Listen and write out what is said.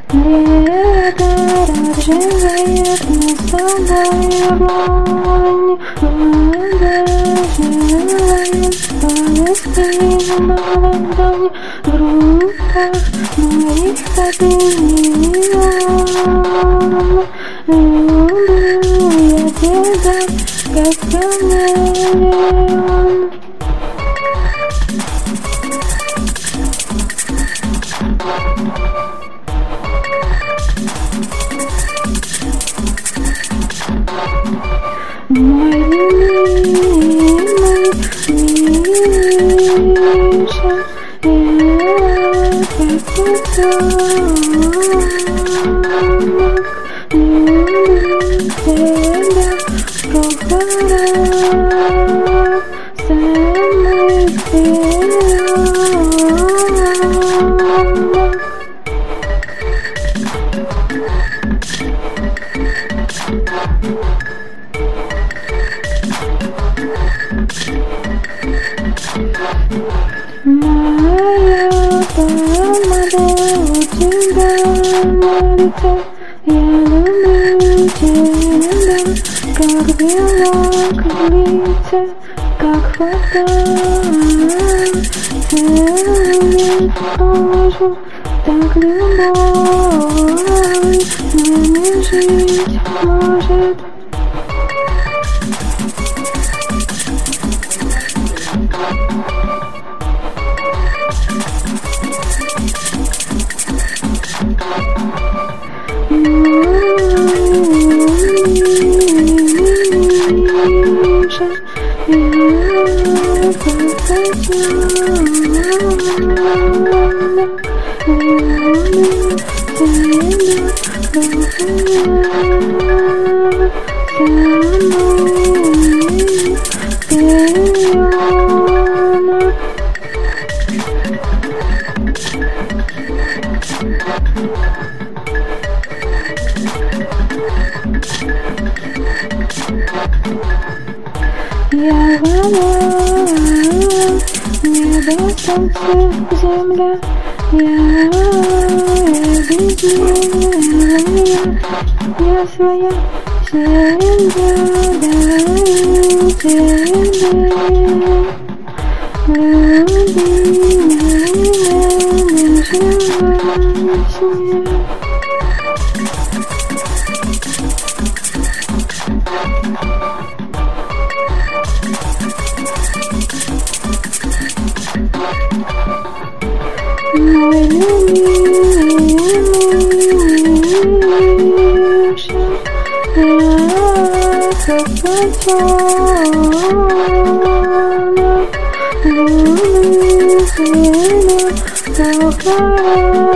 Лето разжигает мы с тобой огонь, вода желает повести на ладонь. В руках моих такой миллион. Люблю я тебя, как камелеон. Мой любимый Миша, я как цветок, люблю тебя в похорах самых вперед. Моя помада у тебя на лице. Я люблю тебя, как белок в лице, как фонтан. Целует кожу, так любовь не жить может. Я вода, небо, солнце, земля. Я объединенная, я своя семья, даю тебе. Люби меня, не живи. Мой любимый Миша, я как котенок, люблю тебя, как